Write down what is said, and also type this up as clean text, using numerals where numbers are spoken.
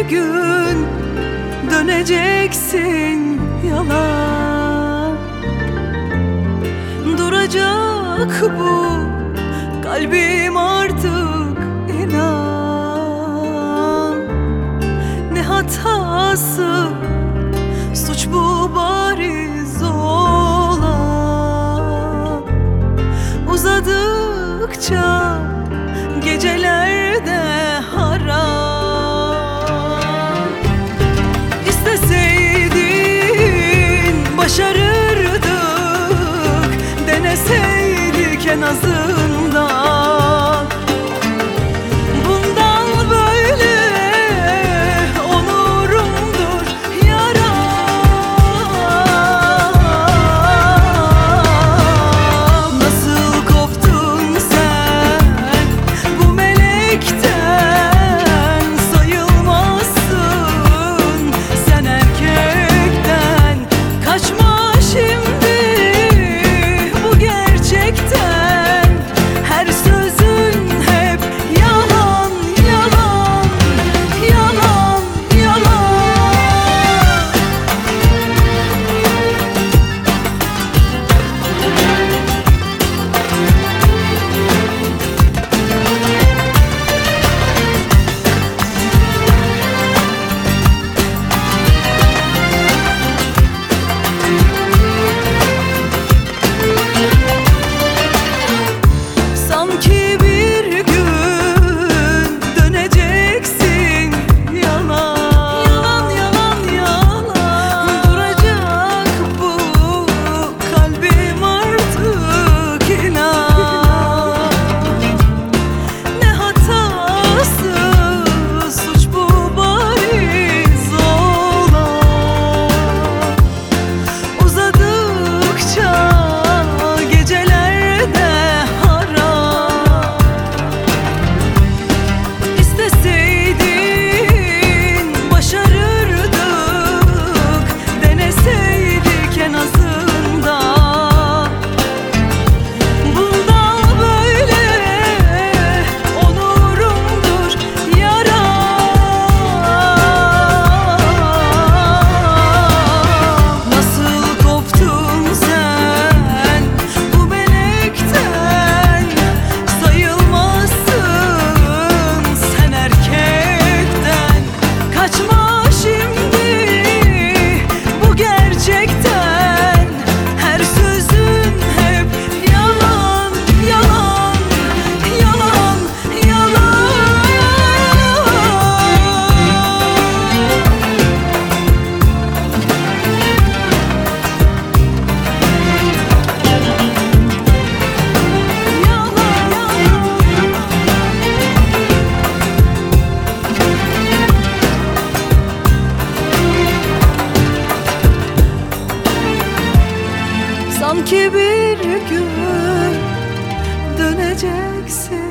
gün döneceksin yalan. Duracak bu kalbim artık, inan. Ne hatası, suç bu bariz olan. Uzadıkça gecelerde haram. İsteseydin başarırdık, deneseydik en azından. Bundan böyle onurumdur yaram. Nasıl koptun sen bu melekten, sayılmazsın sen erkekten. Kaçma şimdi bu gerçekten, her sözün hep yalan, yalan, yalan, yalan. Sanki bir gün döneceksin yalan. Yalan, yalan, yalan. Duracak bu kalbim artık, inan. Ne hatası, suç bu bariz olan. Uzadıkça gecelerde haram. İsteseydin başarırdık, deneseydik en azından. Bundan böyle onurumdur yaram. Nasıl koptun sen bu melekten, sayılmazsın sen erkekten. Kaçma şimdi bu gerçekten, her sözün hep yalan, yalan, yalan, yalan. Sanki bir gün döneceksin